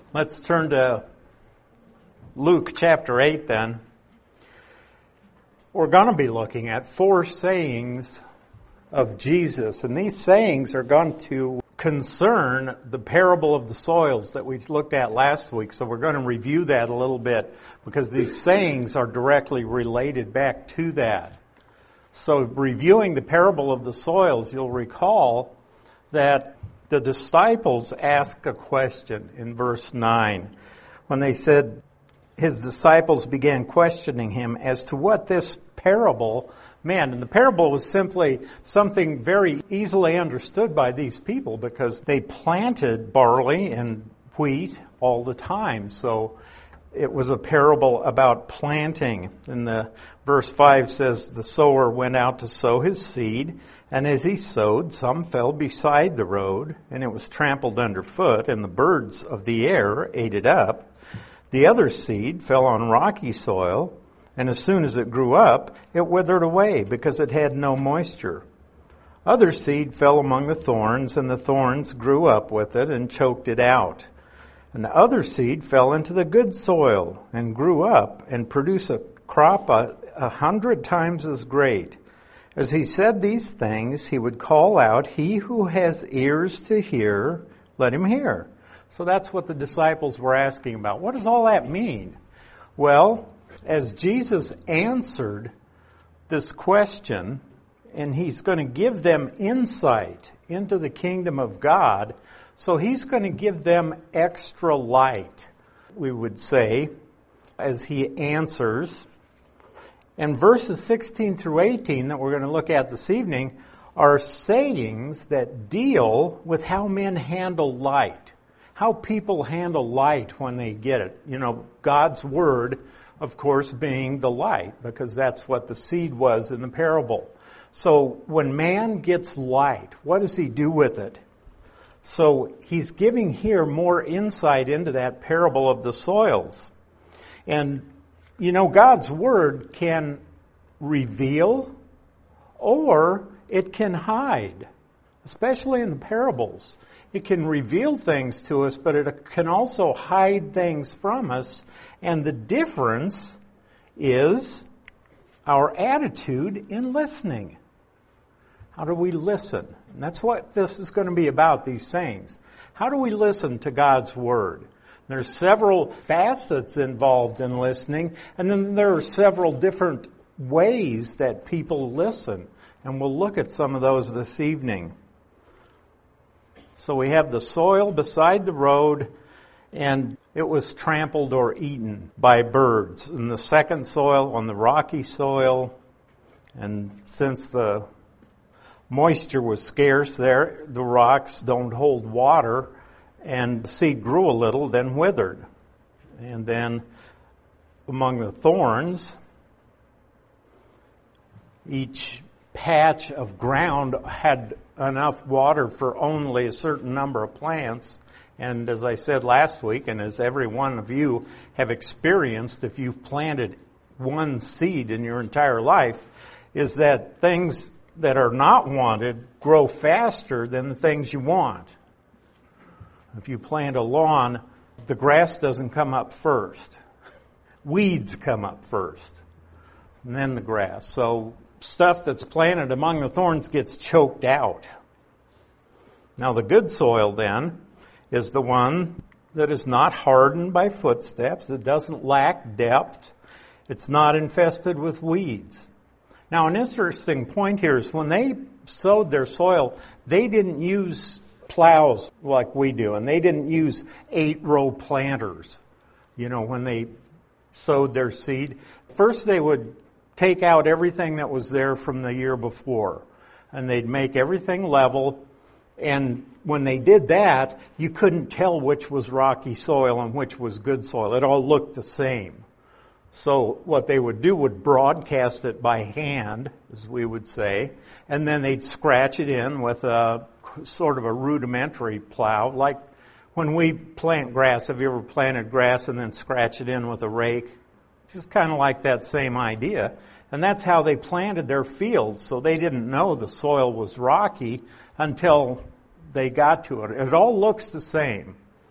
Let's turn to Luke chapter 8 then. We're going to be looking at 4 sayings of Jesus, and these sayings are going to concern the parable of the soils that we looked at last week. So we're going to review that a little bit because these sayings are directly related back to that. So reviewing the parable of the soils, you'll recall that the disciples asked a question in verse 9 when they said his disciples began questioning him as to what this parable meant. And the parable was simply something very easily understood by these people because they planted barley and wheat all the time. So it was a parable about planting. And the verse 5 says, the sower went out to sow his seed, and as he sowed, some fell beside the road, and it was trampled underfoot, and the birds of the air ate it up. The other seed fell on rocky soil, and as soon as it grew up, it withered away because it had no moisture. Other seed fell among the thorns, and the thorns grew up with it and choked it out. And the other seed fell into the good soil and grew up and produced a crop 100 times as great. As he said these things, he would call out, "He who has ears to hear, let him hear." So that's what the disciples were asking about. What does all that mean? Well, as Jesus answered this question, and he's going to give them insight into the kingdom of God, so he's going to give them extra light, we would say, as he answers. And verses 16 through 18 that we're going to look at this evening are sayings that deal with how men handle light, how people handle light when they get it. You know, God's word, of course, being the light, because that's what the seed was in the parable. So when man gets light, what does he do with it? So he's giving here more insight into that parable of the soils. And, you know, God's word can reveal or it can hide, especially in the parables. It can reveal things to us, but it can also hide things from us. And the difference is our attitude in listening. How do we listen? And that's what this is going to be about, these sayings. How do we listen to God's word? There's several facets involved in listening, and then there are several different ways that people listen. And we'll look at some of those this evening. So we have the soil beside the road, and it was trampled or eaten by birds. And the second soil on the rocky soil, and since the moisture was scarce there, the rocks don't hold water, and the seed grew a little, then withered. And then among the thorns, each patch of ground had enough water for only a certain number of plants. And as I said last week, and as every one of you have experienced, if you've planted one seed in your entire life, is that things that are not wanted grow faster than the things you want. If you plant a lawn, the grass doesn't come up first. Weeds come up first, and then the grass. So stuff that's planted among the thorns gets choked out. Now the good soil then is the one that is not hardened by footsteps. It doesn't lack depth. It's not infested with weeds. Now, an interesting point here is when they sowed their soil, they didn't use plows like we do, and they didn't use 8-row planters. You know, when they sowed their seed, first they would take out everything that was there from the year before, and they'd make everything level. And when they did that, you couldn't tell which was rocky soil and which was good soil. It all looked the same. So what they would do would broadcast it by hand, as we would say, and then they'd scratch it in with a sort of a rudimentary plow, like when we plant grass. Have you ever planted grass and then scratch it in with a rake? It's just kind of like that same idea. And that's how they planted their fields. So they didn't know the soil was rocky until they got to it. It all looks the same.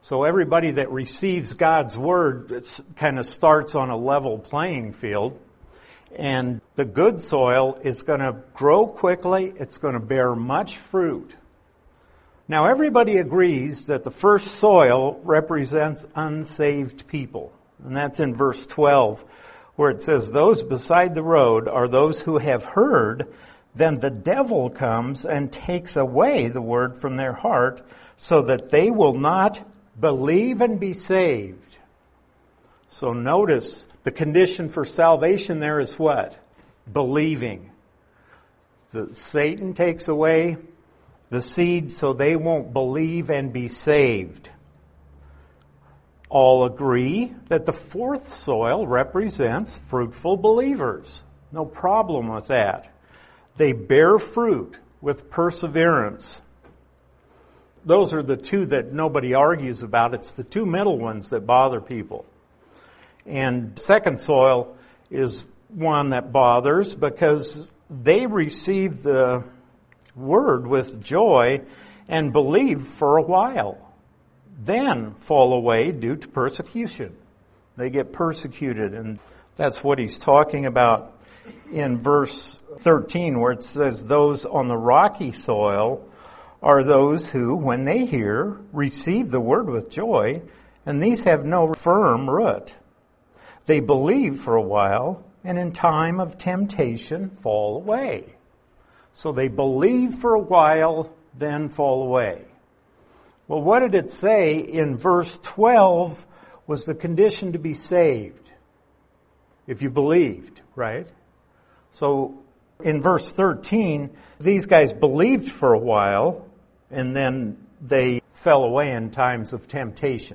So everybody that receives God's Word kind of starts on a level playing field. And the good soil is going to grow quickly. It's going to bear much fruit. Now everybody agrees that the first soil represents unsaved people. And that's in verse 12, where it says, those beside the road are those who have heard, then the devil comes and takes away the word from their heart, so that they will not believe and be saved. So notice, the condition for salvation there is what? Believing. Satan takes away the seed so they won't believe and be saved. All agree that the fourth soil represents fruitful believers. No problem with that. They bear fruit with perseverance. Those are the two that nobody argues about. It's the two middle ones that bother people. And second soil is one that bothers because they receive the word with joy and believe for a while, then fall away due to persecution. They get persecuted, and that's what he's talking about in verse 13, where it says, those on the rocky soil are those who, when they hear, receive the word with joy, and these have no firm root. They believe for a while, and in time of temptation fall away. So they believe for a while, then fall away. Well, what did it say in verse 12 was the condition to be saved? If you believed, right? So in verse 13, these guys believed for a while, and then they fell away in times of temptation.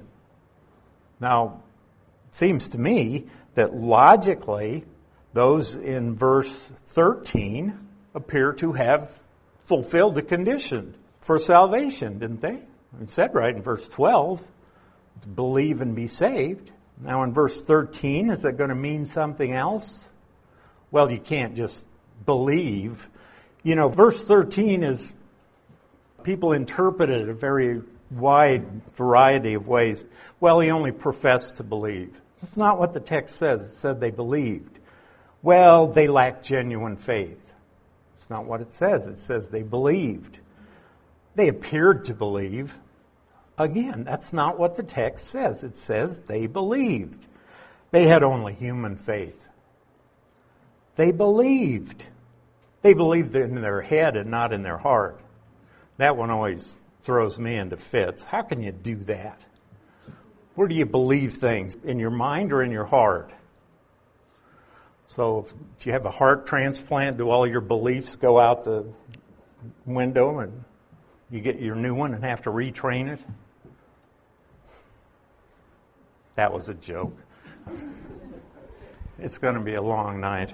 Now, it seems to me that logically, those in verse 13 appear to have fulfilled the condition for salvation, didn't they? It said right in verse 12, believe and be saved. Now in verse 13, is it going to mean something else? Well, you can't just believe. You know, verse 13 is, people interpret it a very wide variety of ways. Well, he only professed to believe. That's not what the text says. It said they believed. Well, they lacked genuine faith. It's not what it says. It says they believed. They appeared to believe. Again, that's not what the text says. It says they believed. They had only human faith. They believed. They believed in their head and not in their heart. That one always throws me into fits. How can you do that? Where do you believe things? In your mind or in your heart? So if you have a heart transplant, do all your beliefs go out the window and you get your new one and have to retrain it? That was a joke. It's going to be a long night.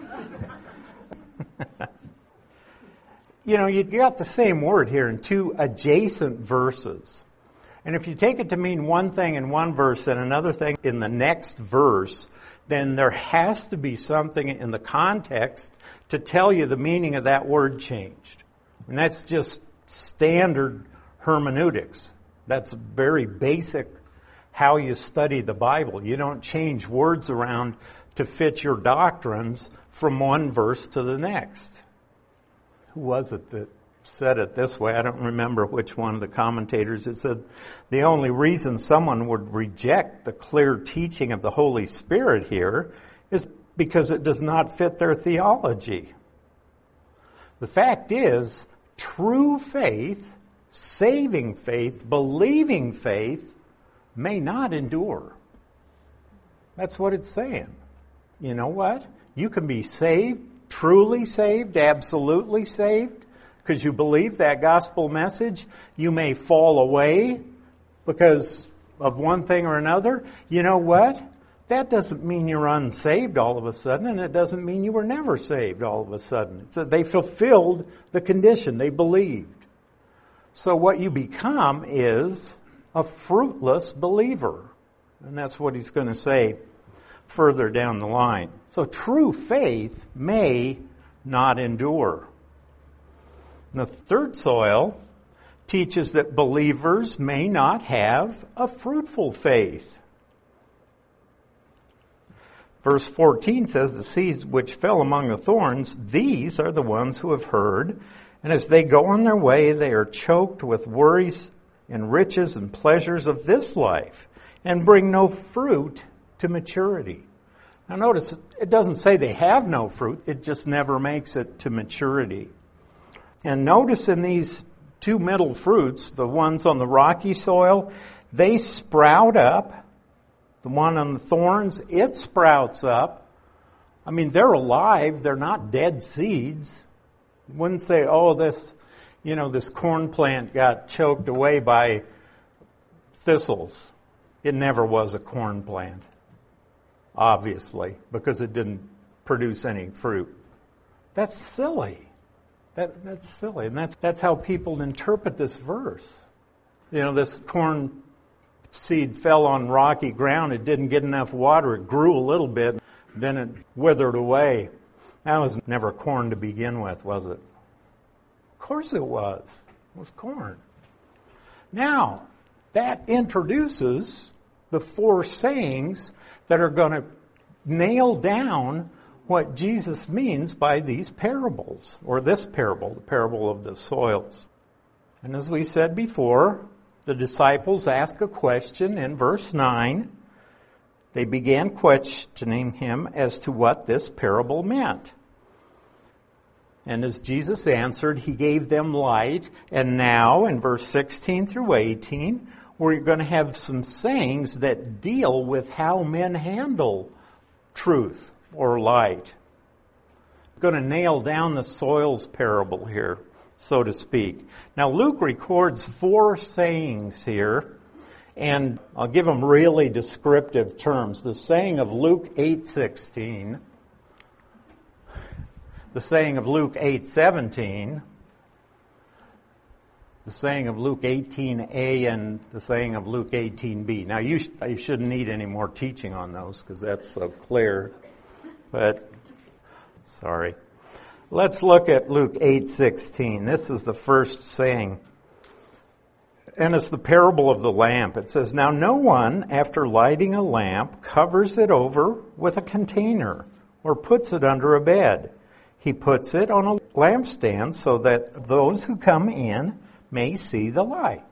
You know, you got the same word here in two adjacent verses. And if you take it to mean one thing in one verse and another thing in the next verse, then there has to be something in the context to tell you the meaning of that word changed. And that's just standard hermeneutics. That's very basic how you study the Bible. You don't change words around to fit your doctrines from one verse to the next. Who was it that said it this way? I don't remember which one of the commentators. It said the only reason someone would reject the clear teaching of the Holy Spirit here is because it does not fit their theology. The fact is, true faith, saving faith, believing faith may not endure. That's what it's saying. You know what? You can be saved, truly saved, absolutely saved, because you believe that gospel message. You may fall away because of one thing or another. You know what? That doesn't mean you're unsaved all of a sudden, and it doesn't mean you were never saved all of a sudden. It's that they fulfilled the condition. They believed. So what you become is a fruitless believer. And that's what he's going to say further down the line. So true faith may not endure. The third soil teaches that believers may not have a fruitful faith. Verse 14 says, the seeds which fell among the thorns, these are the ones who have heard, and as they go on their way, they are choked with worries and riches and pleasures of this life, and bring no fruit to maturity. Now notice, it doesn't say they have no fruit, it just never makes it to maturity. And notice in these two middle fruits, the ones on the rocky soil, they sprout up. The one on the thorns, it sprouts up. I mean, they're alive. They're not dead seeds. You wouldn't say, oh, this corn plant got choked away by thistles. It never was a corn plant, obviously, because it didn't produce any fruit. That's silly. That's silly. And that's how people interpret this verse. This corn seed fell on rocky ground. It didn't get enough water. It grew a little bit. Then it withered away. That was never corn to begin with, was it? Of course it was. It was corn. Now, that introduces the four sayings that are going to nail down what Jesus means by these parables, or this parable, the parable of the soils. And as we said before, the disciples ask a question in verse 9. They began questioning him as to what this parable meant. And as Jesus answered, he gave them light. And now, in verse 16 through 18, we're going to have some sayings that deal with how men handle truth or light. We're going to nail down the soils parable here, so to speak. Now, Luke records four sayings here, and I'll give them really descriptive terms. The saying of Luke 8:16, the saying of Luke 8:17, the saying of Luke 18a, and the saying of Luke 18b. Now, you shouldn't need any more teaching on those because that's so clear, but sorry. Let's look at Luke 8:16. This is the first saying. And it's the parable of the lamp. It says, now no one, after lighting a lamp, covers it over with a container or puts it under a bed. He puts it on a lampstand so that those who come in may see the light.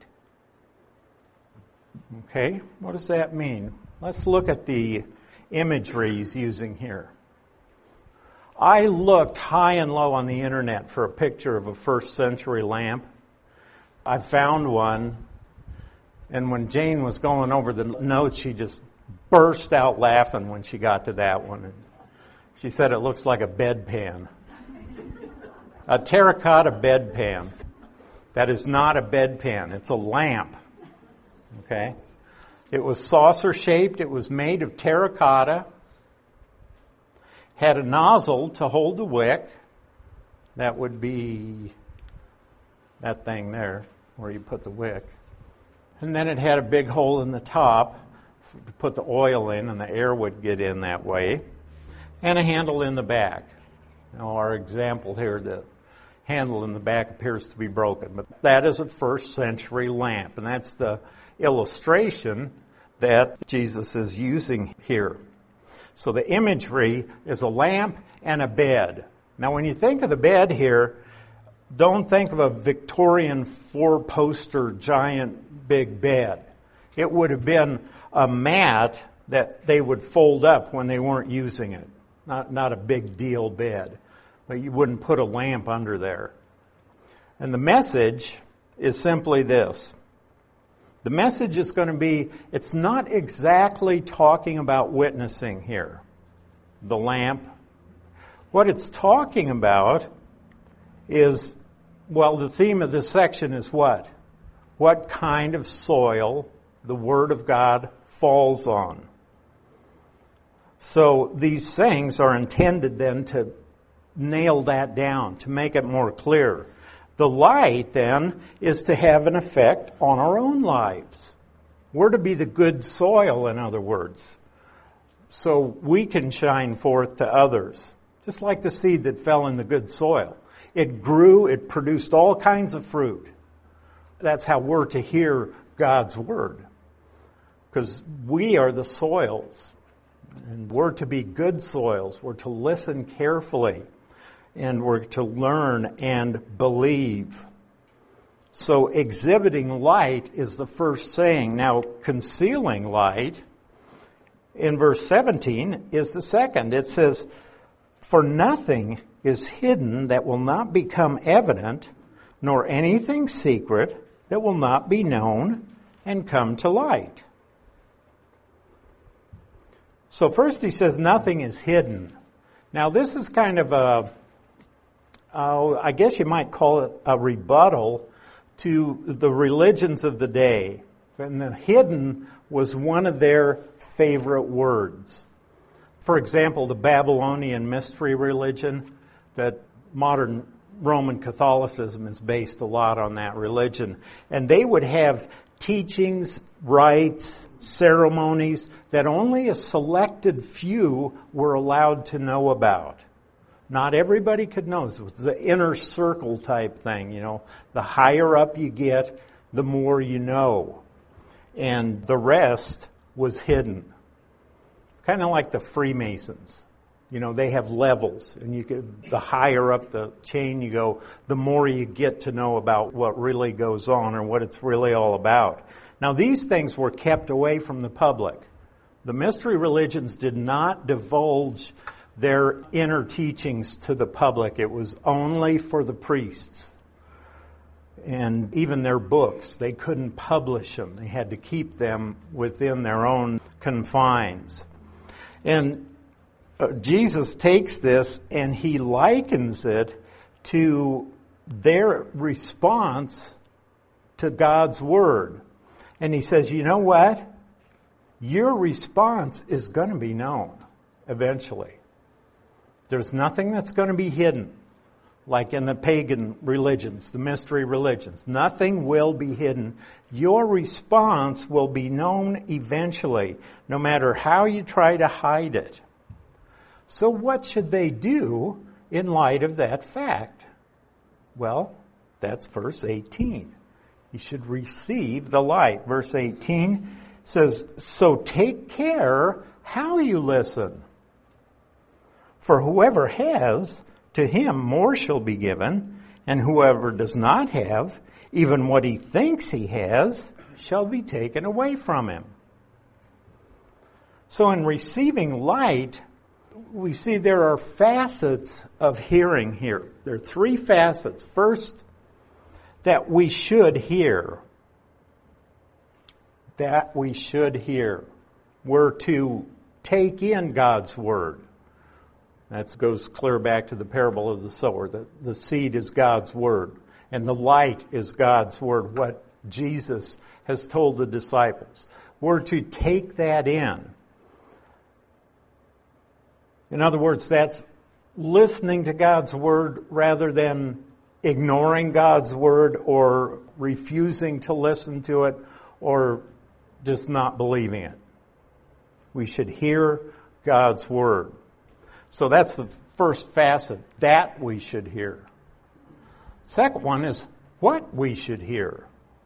Okay, what does that mean? Let's look at the imagery he's using here. I looked high and low on the internet for a picture of a first century lamp. I found one, and when Jane was going over the notes, she just burst out laughing when she got to that one. And she said it looks like a bedpan. A terracotta bedpan. That is not a bedpan, it's a lamp. Okay? It was saucer-shaped, it was made of terracotta, had a nozzle to hold the wick. That would be that thing there where you put the wick. And then it had a big hole in the top to put the oil in, and the air would get in that way. And a handle in the back. Now our example here, the handle in the back appears to be broken. But that is a first century lamp. And that's the illustration that Jesus is using here. So the imagery is a lamp and a bed. Now when you think of the bed here, don't think of a Victorian four-poster giant big bed. It would have been a mat that they would fold up when they weren't using it. Not a big deal bed. But you wouldn't put a lamp under there. And the message is simply this. The message is going to be, it's not exactly talking about witnessing here, the lamp. What it's talking about is, well, the theme of this section is what? What kind of soil the Word of God falls on. So these sayings are intended then to nail that down, to make it more clear. The light, then, is to have an effect on our own lives. We're to be the good soil, in other words, so we can shine forth to others, just like the seed that fell in the good soil. It grew, it produced all kinds of fruit. that's how we're to hear God's Word. Because we are the soils. And we're to be good soils. We're to listen carefully. And we're to learn and believe. So exhibiting light is the first saying. Now, concealing light, in verse 17, is the second. It says, "For nothing is hidden that will not become evident, nor anything secret that will not be known and come to light." So first he says nothing is hidden. Now this is kind of I guess you might call it a rebuttal to the religions of the day. And the hidden was one of their favorite words. For example, the Babylonian mystery religion, that modern Roman Catholicism is based a lot on that religion. And they would have teachings, rites, ceremonies that only a selected few were allowed to know about. Not everybody could know. It was the inner circle type thing, The higher up you get, the more you know. And the rest was hidden. Kind of like the Freemasons. They have levels, and the higher up the chain you go, the more you get to know about what really goes on or what it's really all about. Now, these things were kept away from the public. The mystery religions did not divulge their inner teachings to the public. It was only for the priests. And even their books, they couldn't publish them. They had to keep them within their own confines. And Jesus takes this and he likens it to their response to God's Word. And he says, you know what? Your response is going to be known eventually. There's nothing that's going to be hidden, like in the pagan religions, the mystery religions. Nothing will be hidden. Your response will be known eventually, no matter how you try to hide it. So what should they do in light of that fact? Well, that's verse 18. You should receive the light. Verse 18 says, "So take care how you listen. For whoever has, to him more shall be given, and whoever does not have, even what he thinks he has, shall be taken away from him." So in receiving light, we see there are facets of hearing here. There are three facets. First, that we should hear. That we should hear. We're to take in God's Word. That goes clear back to the parable of the sower. The seed is God's Word, and the light is God's Word, what Jesus has told the disciples. We're to take that in. In other words, that's listening to God's Word rather than ignoring God's Word or refusing to listen to it or just not believing it. We should hear God's Word. So that's the first facet, that we should hear. Second one is what we should hear.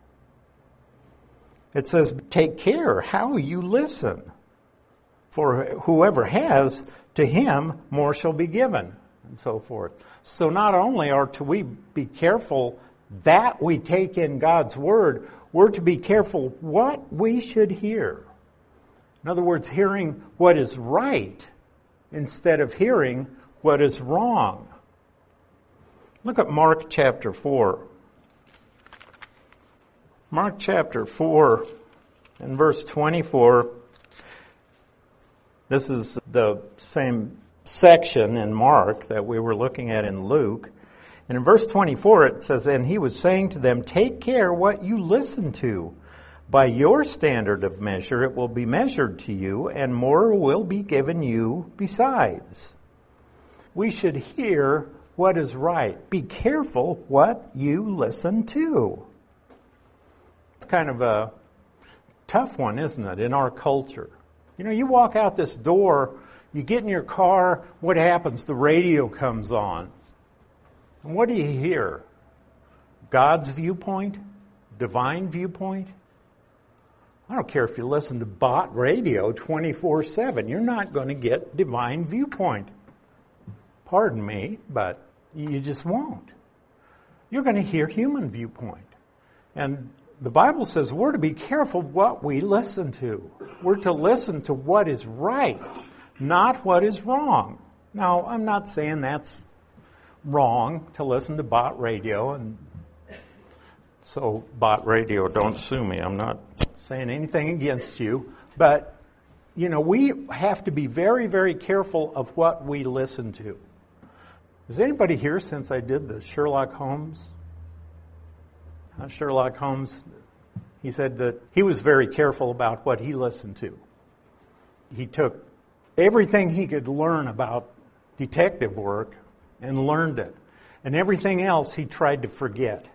It says, take care how you listen. For whoever has, to him more shall be given, and so forth. So not only are we be careful that we take in God's Word, we're to be careful what we should hear. In other words, hearing what is right instead of hearing what is wrong. Look at Mark chapter 4. Mark chapter 4 and verse 24. This is the same section in Mark that we were looking at in Luke. And in verse 24 it says, "And he was saying to them, take care what you listen to. By your standard of measure it will be measured to you, and more will be given you besides." We should hear what is right. Be careful what you listen to. It's kind of a tough one, isn't it, in our culture? You walk out this door, you get in your car, what happens? The radio comes on. And what do you hear? God's viewpoint? divine viewpoint? I don't care if you listen to bot radio 24/7. You're not going to get divine viewpoint. Pardon me, but you just won't. You're going to hear human viewpoint. And the Bible says we're to be careful what we listen to. We're to listen to what is right, not what is wrong. Now, I'm not saying that's wrong to listen to bot radio, and so bot radio, don't sue me. I'm not saying anything against you, but we have to be very, very careful of what we listen to. Is anybody here since I did the Sherlock Holmes? Sherlock Holmes, he said that he was very careful about what he listened to. He took everything he could learn about detective work and learned it. And everything else he tried to forget.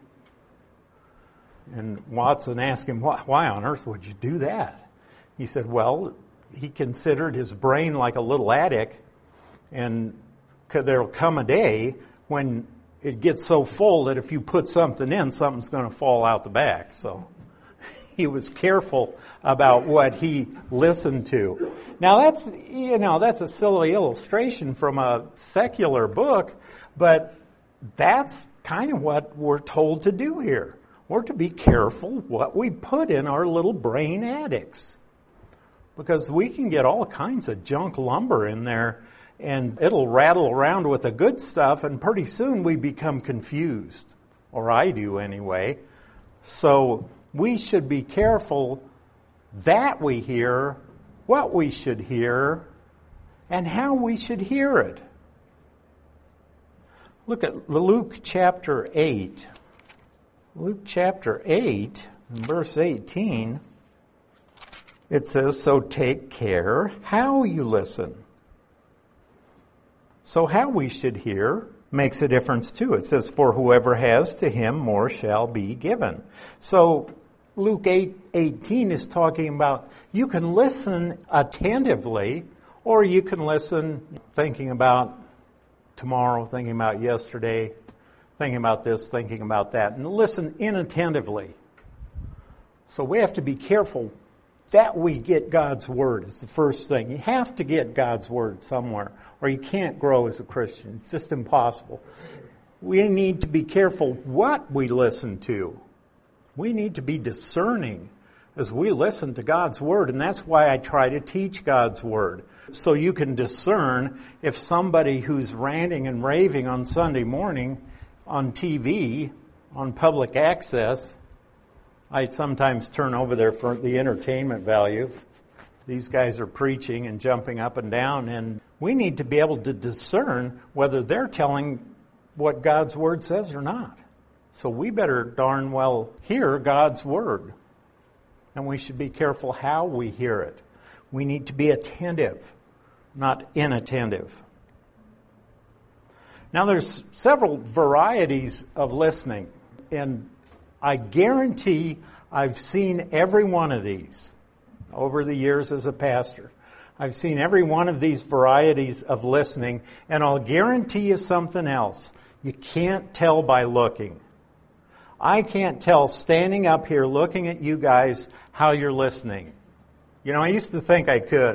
And Watson asked him, why on earth would you do that? He said, well, he considered his brain like a little attic, and there'll come a day when it gets so full that if you put something in, something's going to fall out the back. So he was careful about what he listened to. Now that's a silly illustration from a secular book, but that's kind of what we're told to do here. We're to be careful what we put in our little brain attics, because we can get all kinds of junk lumber in there, and it'll rattle around with the good stuff, and pretty soon we become confused, or I do anyway. So we should be careful that we hear, what we should hear, and how we should hear it. Look at Luke chapter 8. Luke chapter 8, verse 18, it says, so take care how you listen. So how we should hear makes a difference too. It says, for whoever has, to him more shall be given. So Luke 8:18 is talking about you can listen attentively, or you can listen thinking about tomorrow, thinking about yesterday, thinking about this, thinking about that, and listen inattentively. So we have to be careful that we get God's Word is the first thing. You have to get God's Word somewhere, or you can't grow as a Christian. It's just impossible. We need to be careful what we listen to. We need to be discerning as we listen to God's Word, and that's why I try to teach God's Word. So you can discern if somebody who's ranting and raving on Sunday morning on TV, on public access, I sometimes turn over there for the entertainment value. These guys are preaching and jumping up and down, and we need to be able to discern whether they're telling what God's Word says or not. So we better darn well hear God's Word, and we should be careful how we hear it. We need to be attentive, not inattentive. Now there's several varieties of listening, and I guarantee I've seen every one of these over the years as a pastor. I've seen every one of these varieties of listening, and I'll guarantee you something else. You can't tell by looking. I can't tell standing up here looking at you guys how you're listening. I used to think I could.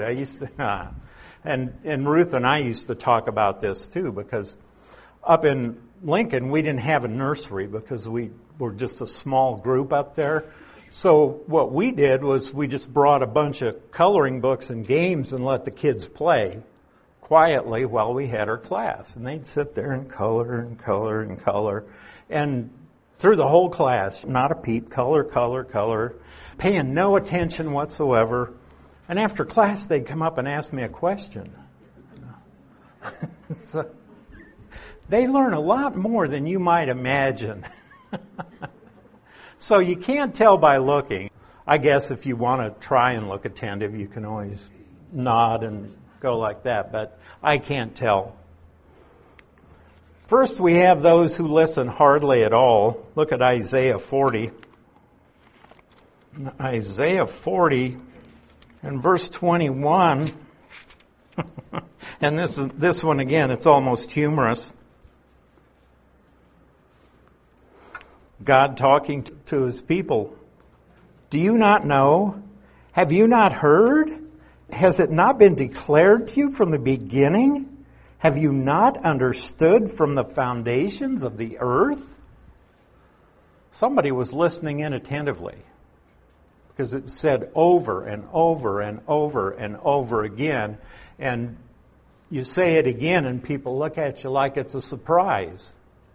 And Ruth and I used to talk about this too, because up in Lincoln, we didn't have a nursery because we were just a small group up there. So what we did was we just brought a bunch of coloring books and games and let the kids play quietly while we had our class. And they'd sit there and color and color and color. And through the whole class, not a peep, color, color, color, paying no attention whatsoever. And after class, they'd come up and ask me a question. So, they learn a lot more than you might imagine. So you can't tell by looking. I guess if you want to try and look attentive, you can always nod and go like that, but I can't tell. First, we have those who listen hardly at all. Look at Isaiah 40. Isaiah 40 and verse 21. And this one again, it's almost humorous. God talking to his people. Do you not know? Have you not heard? Has it not been declared to you from the beginning? Have you not understood from the foundations of the earth? Somebody was listening in attentively, because it said over and over and over and over again, and you say it again and people look at you like it's a surprise.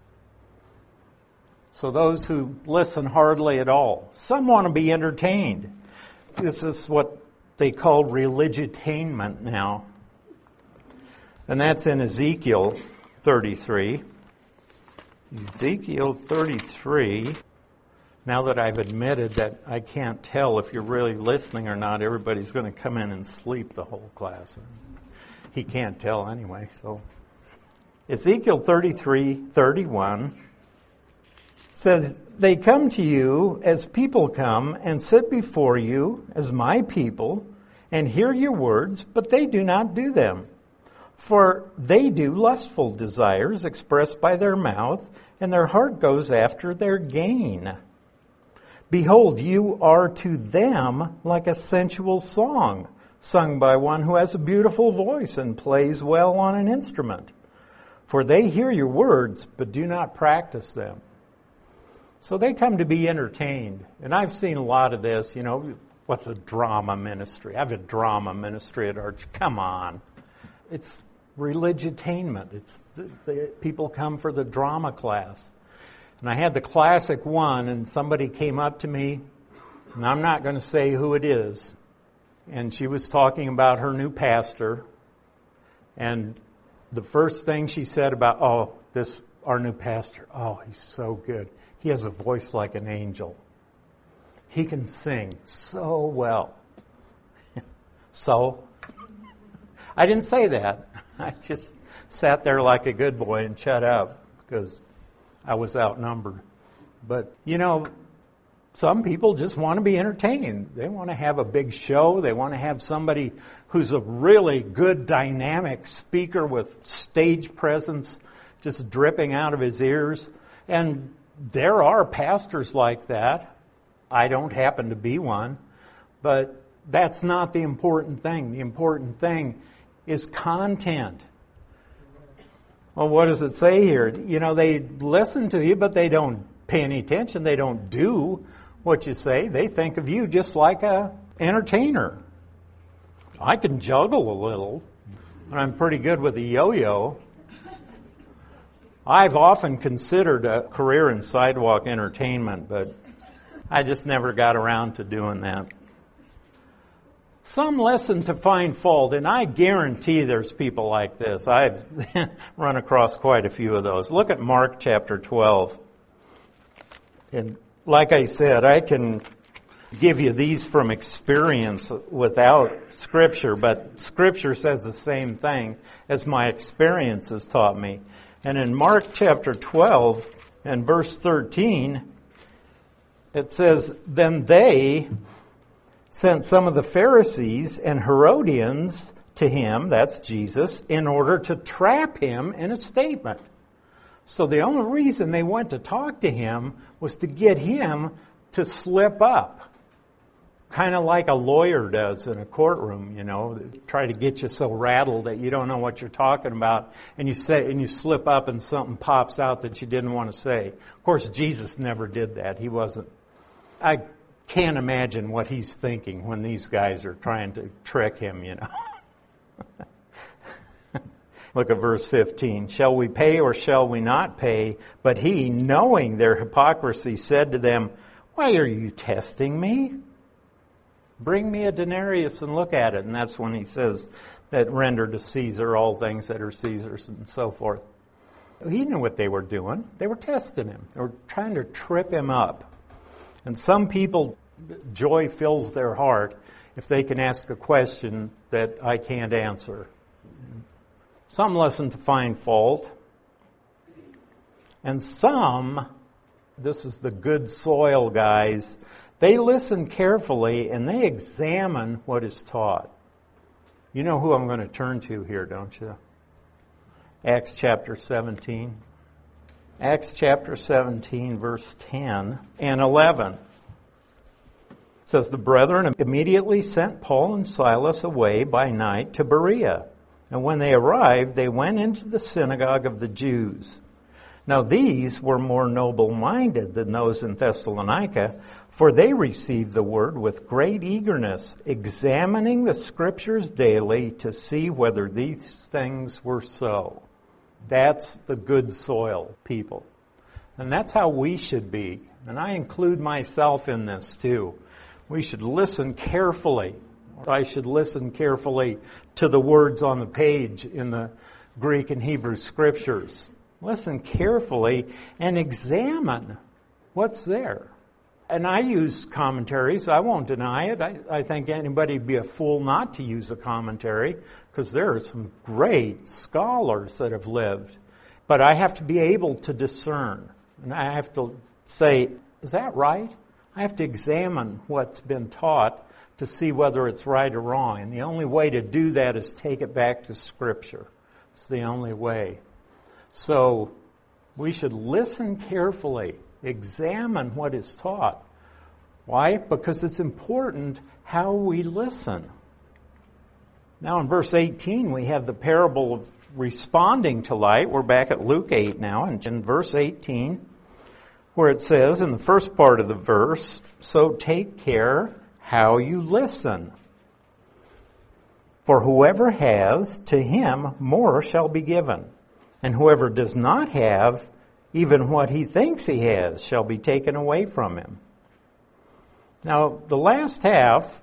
So those who listen hardly at all. Some want to be entertained. This is what they call religiotainment now. And that's in Ezekiel 33. Ezekiel 33. Now that I've admitted that I can't tell if you're really listening or not, everybody's going to come in and sleep the whole class. He can't tell anyway, so. Ezekiel 33:31 says, they come to you as people come and sit before you as my people and hear your words, but they do not do them. For they do lustful desires expressed by their mouth, and their heart goes after their gain. Behold, you are to them like a sensual song, sung by one who has a beautiful voice and plays well on an instrument. For they hear your words, but do not practice them. So they come to be entertained. And I've seen a lot of this, what's a drama ministry? I have a drama ministry at Arch. Come on. It's religiotainment. It's people come for the drama class. And I had the classic one, and somebody came up to me, and I'm not going to say who it is, and she was talking about her new pastor, and the first thing she said about, our new pastor, he's so good. He has a voice like an angel. He can sing so well. So, I didn't say that. I just sat there like a good boy and shut up because I was outnumbered. But, some people just want to be entertained. They want to have a big show. They want to have somebody who's a really good, dynamic speaker with stage presence just dripping out of his ears. And there are pastors like that. I don't happen to be one. But that's not the important thing. The important thing is content. Well, what does it say here? They listen to you, but they don't pay any attention. They don't do what you say. They think of you just like a entertainer. I can juggle a little. I'm pretty good with a yo-yo. I've often considered a career in sidewalk entertainment, but I just never got around to doing that. Some listen to find fault, and I guarantee there's people like this. I've run across quite a few of those. Look at Mark chapter 12. And like I said, I can give you these from experience without Scripture, but Scripture says the same thing as my experience has taught me. And in Mark chapter 12 and verse 13, it says, then they sent some of the Pharisees and Herodians to him, that's Jesus, in order to trap him in a statement. So the only reason they went to talk to him was to get him to slip up. Kind of like a lawyer does in a courtroom, try to get you so rattled that you don't know what you're talking about, and you slip up and something pops out that you didn't want to say. Of course, Jesus never did that. I can't imagine what he's thinking when these guys are trying to trick him, Look at verse 15. Shall we pay or shall we not pay? But he, knowing their hypocrisy, said to them, why are you testing me? Bring me a denarius and look at it. And that's when he says that render to Caesar all things that are Caesar's and so forth. He knew what they were doing. They were testing him. They were trying to trip him up. And some people, joy fills their heart if they can ask a question that I can't answer. Some listen to find fault. And some, this is the good soil guys, they listen carefully and they examine what is taught. You know who I'm going to turn to here, don't you? Acts chapter 17. Acts chapter 17, verse 10 and 11. It says, the brethren immediately sent Paul and Silas away by night to Berea. And when they arrived, they went into the synagogue of the Jews. Now these were more noble-minded than those in Thessalonica, for they received the word with great eagerness, examining the Scriptures daily to see whether these things were so. That's the good soil, people. And that's how we should be. And I include myself in this too. We should listen carefully. I should listen carefully to the words on the page in the Greek and Hebrew Scriptures. Listen carefully and examine what's there. And I use commentaries. I won't deny it. I think anybody would be a fool not to use a commentary, because there are some great scholars that have lived. But I have to be able to discern. And I have to say, is that right? I have to examine what's been taught to see whether it's right or wrong. And the only way to do that is take it back to Scripture. It's the only way. So we should listen carefully, examine what is taught. Why? Because it's important how we listen. Now in verse 18 we have the parable of responding to light. We're back at Luke 8 now, and in verse 18 where it says in the first part of the verse, so take care how you listen. For whoever has, to him more shall be given. And whoever does not have, even what he thinks he has, shall be taken away from him. Now, the last half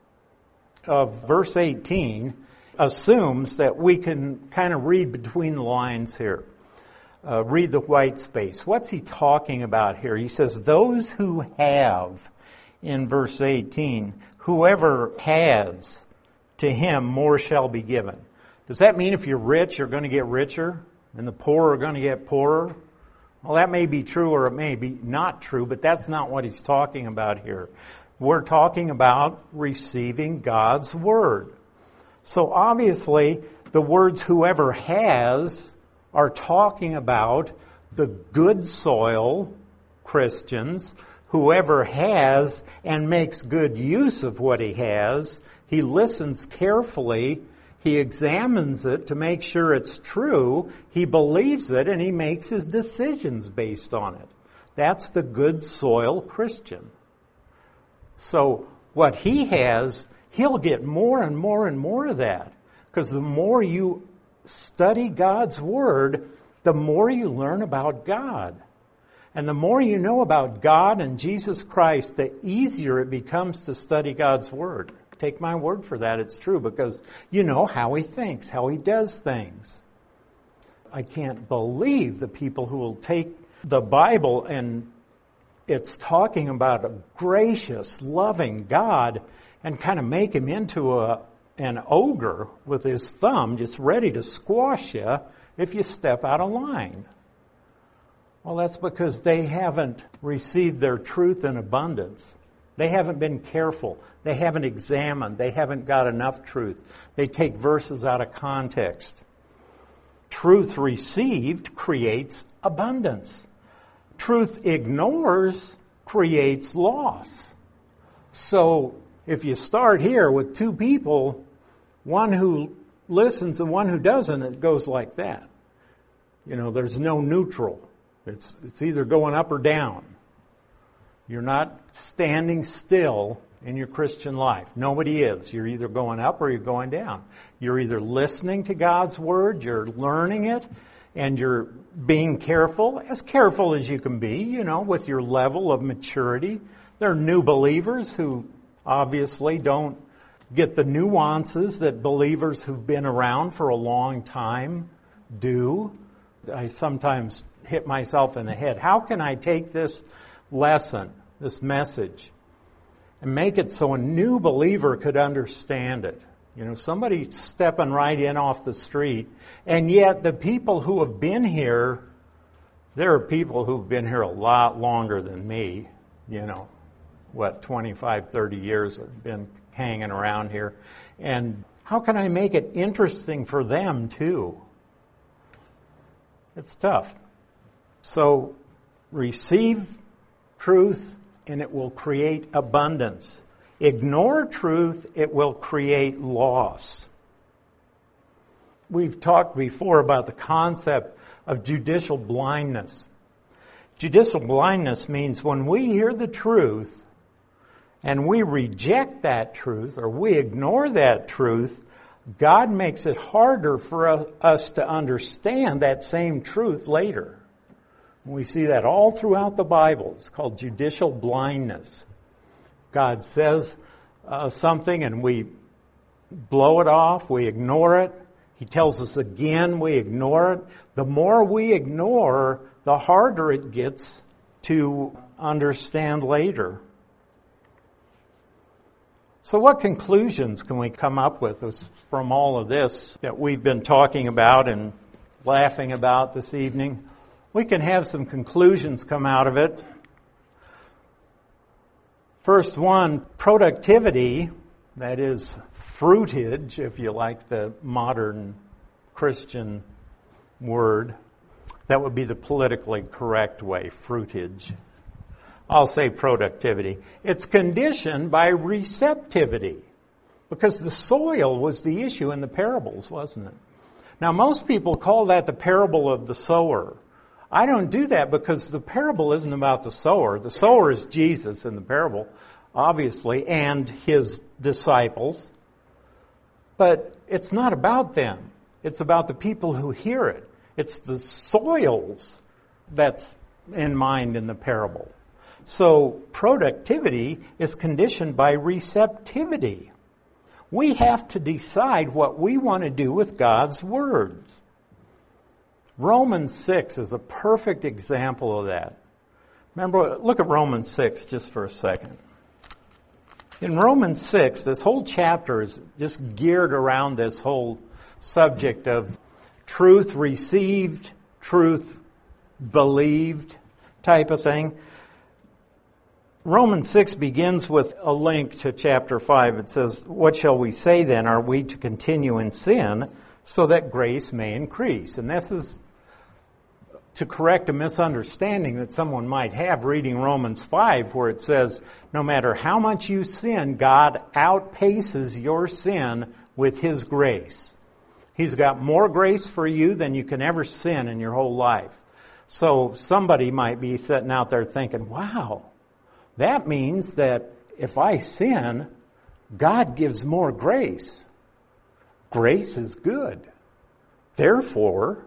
of verse 18 assumes that we can kind of read between the lines here. Read the white space. What's he talking about here? He says, those who have, in verse 18, whoever has, to him more shall be given. Does that mean if you're rich, you're going to get richer? And the poor are going to get poorer? Well, that may be true or it may be not true, but that's not what he's talking about here. We're talking about receiving God's Word. So obviously, the words whoever has are talking about the good soil Christians. Whoever has and makes good use of what he has, he listens carefully. He examines it to make sure it's true. He believes it, and he makes his decisions based on it. That's the good soil Christian. So what he has, he'll get more and more and more of that. Because the more you study God's Word, the more you learn about God. And the more you know about God and Jesus Christ, the easier it becomes to study God's Word. Take my word for that, it's true, because you know how he thinks, how he does things. I can't believe the people who will take the Bible and it's talking about a gracious, loving God and kind of make him into an ogre with his thumb just ready to squash you if you step out of line. Well, that's because they haven't received their truth in abundance. They haven't been careful. They haven't examined. They haven't got enough truth. They take verses out of context. Truth received creates abundance. Truth ignores creates loss. So if you start here with two people, one who listens and one who doesn't, it goes like that. You know, there's no neutral. It's either going up or down. You're not standing still in your Christian life. Nobody is. You're either going up or you're going down. You're either listening to God's Word, you're learning it, and you're being careful as you can be, you know, with your level of maturity. There are new believers who obviously don't get the nuances that believers who've been around for a long time do. I sometimes hit myself in the head. How can I take this lesson, this message, and make it so a new believer could understand it? You know, somebody stepping right in off the street, and yet the people who have been here, there are people who've been here a lot longer than me, 25, 30 years have been hanging around here. And how can I make it interesting for them too? It's tough. So receive truth and it will create abundance. Ignore truth, it will create loss. We've talked before about the concept of judicial blindness. Judicial blindness means when we hear the truth and we reject that truth or we ignore that truth, God makes it harder for us to understand that same truth later. We see that all throughout the Bible. It's called judicial blindness. God says something and we blow it off, we ignore it. He tells us again, we ignore it. The more we ignore, the harder it gets to understand later. So what conclusions can we come up with from all of this that we've been talking about and laughing about this evening? We can have some conclusions come out of it. First one, productivity, that is fruitage, if you like the modern Christian word. That would be the politically correct way, fruitage. I'll say productivity. It's conditioned by receptivity, because the soil was the issue in the parables, wasn't it? Now, most people call that the parable of the sower. I don't do that because the parable isn't about the sower. The sower is Jesus in the parable, obviously, and his disciples. But it's not about them. It's about the people who hear it. It's the soils that's in mind in the parable. So productivity is conditioned by receptivity. We have to decide what we want to do with God's words. Romans 6 is a perfect example of that. Remember, look at Romans 6 just for a second. In Romans 6, this whole chapter is just geared around this whole subject of truth received, truth believed type of thing. Romans 6 begins with a link to chapter 5. It says, "What shall we say then? Are we to continue in sin so that grace may increase?" And this is to correct a misunderstanding that someone might have reading Romans 5, where it says, no matter how much you sin, God outpaces your sin with His grace. He's got more grace for you than you can ever sin in your whole life. So somebody might be sitting out there thinking, wow, that means that if I sin, God gives more grace. Grace is good. Therefore,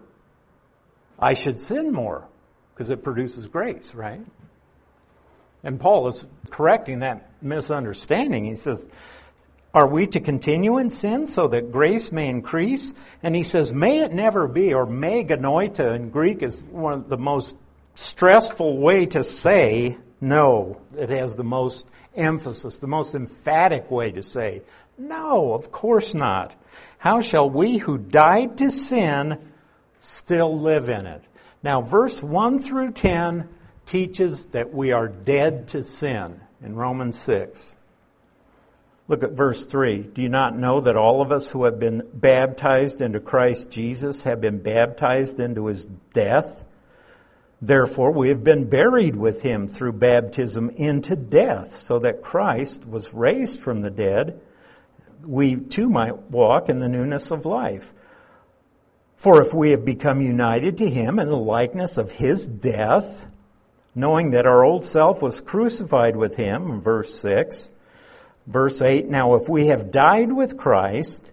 I should sin more because it produces grace, right? And Paul is correcting that misunderstanding. He says, are we to continue in sin so that grace may increase? And he says, may it never be, or me genoita in Greek is one of the most stressful way to say no. It has the most emphasis, the most emphatic way to say, no, of course not. How shall we who died to sin still live in it? Now, verse 1 through 10 teaches that we are dead to sin in Romans 6. Look at verse 3. Do you not know that all of us who have been baptized into Christ Jesus have been baptized into His death? Therefore, we have been buried with Him through baptism into death, so that Christ was raised from the dead. We too might walk in the newness of life. For if we have become united to Him in the likeness of His death, knowing that our old self was crucified with Him, verse 6. Verse 8, now if we have died with Christ,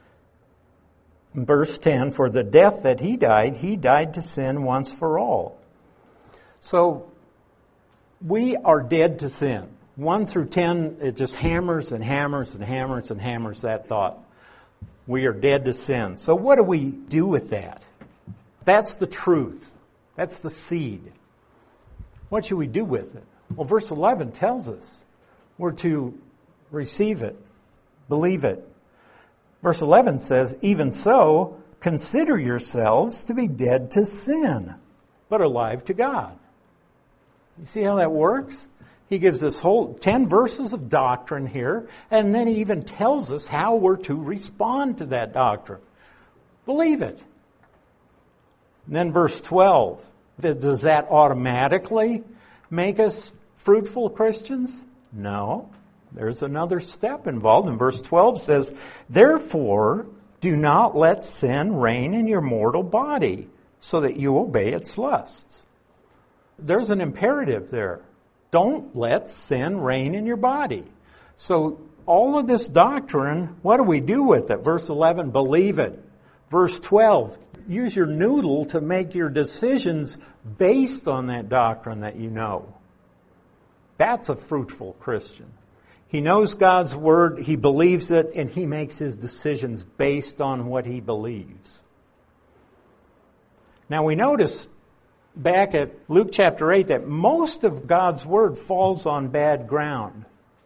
verse 10, for the death that He died to sin once for all. So, we are dead to sin. 1 through 10, it just hammers and hammers and hammers and hammers that thought. We are dead to sin. So what do we do with that? That's the truth. That's the seed. What should we do with it? Well, verse 11 tells us we're to receive it, believe it. Verse 11 says, even so, consider yourselves to be dead to sin, but alive to God. You see how that works? He gives us whole 10 verses of doctrine here, and then he even tells us how we're to respond to that doctrine. Believe it. And then verse 12, Does that automatically make us fruitful Christians? No. There's another step involved. And verse 12 says, "Therefore, do not let sin reign in your mortal body, so that you obey its lusts." There's an imperative there. Don't let sin reign in your body. So all of this doctrine, what do we do with it? Verse 11, believe it. Verse 12, use your noodle to make your decisions based on that doctrine that you know. That's a fruitful Christian. He knows God's Word, he believes it, and he makes his decisions based on what he believes. Now we notice back at Luke chapter 8 that most of God's Word falls on bad ground.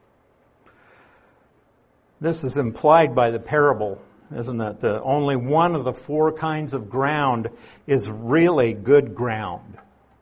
This is implied by the parable, isn't it? The only one of the four kinds of ground is really good ground.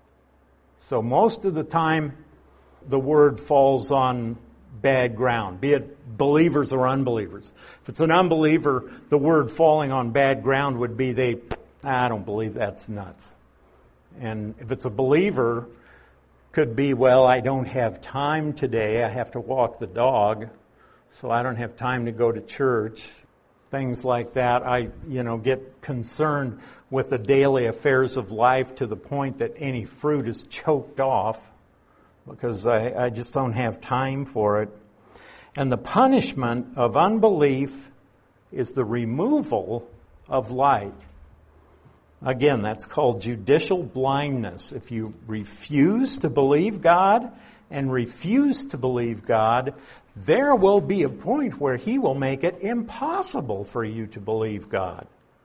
So most of the time the Word falls on bad ground, be it believers or unbelievers. If it's an unbeliever, the word falling on bad ground would be I don't believe, that's nuts. And if it's a believer, could be, well, I don't have time today, I have to walk the dog, so I don't have time to go to church. Things like that. I, get concerned with the daily affairs of life to the point that any fruit is choked off, because I just don't have time for it. And the punishment of unbelief is the removal of light. Again, that's called judicial blindness. If you refuse to believe God and refuse to believe God, there will be a point where He will make it impossible for you to believe God.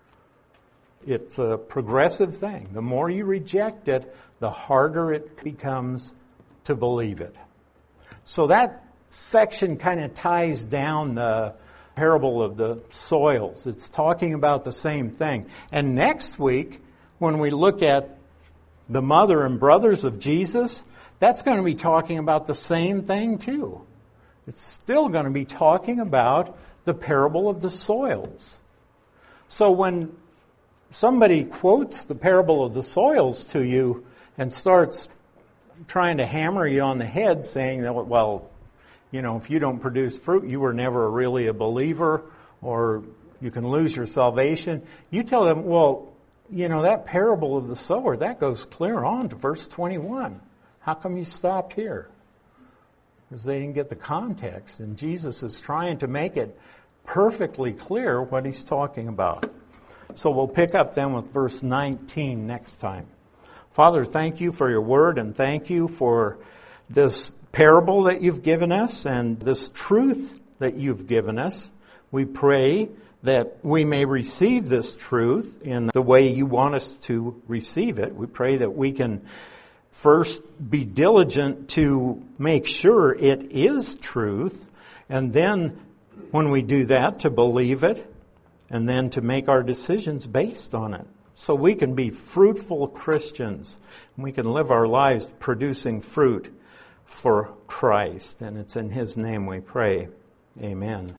It's a progressive thing. The more you reject it, the harder it becomes to believe it. So that section kind of ties down the parable of the soils. It's talking about the same thing. And next week, when we look at the mother and brothers of Jesus, that's going to be talking about the same thing too. It's still going to be talking about the parable of the soils. So when somebody quotes the parable of the soils to you and starts trying to hammer you on the head saying that, well, if you don't produce fruit, you were never really a believer, or you can lose your salvation. You tell them, well, that parable of the sower, that goes clear on to verse 21. How come you stopped here? Because they didn't get the context, and Jesus is trying to make it perfectly clear what He's talking about. So we'll pick up then with verse 19 next time. Father, thank you for your word, and thank you for this parable that you've given us and this truth that you've given us. We pray that we may receive this truth in the way you want us to receive it. We pray that we can first be diligent to make sure it is truth, and then when we do that, to believe it, and then to make our decisions based on it. So we can be fruitful Christians. We can live our lives producing fruit for Christ. And it's in His name we pray. Amen.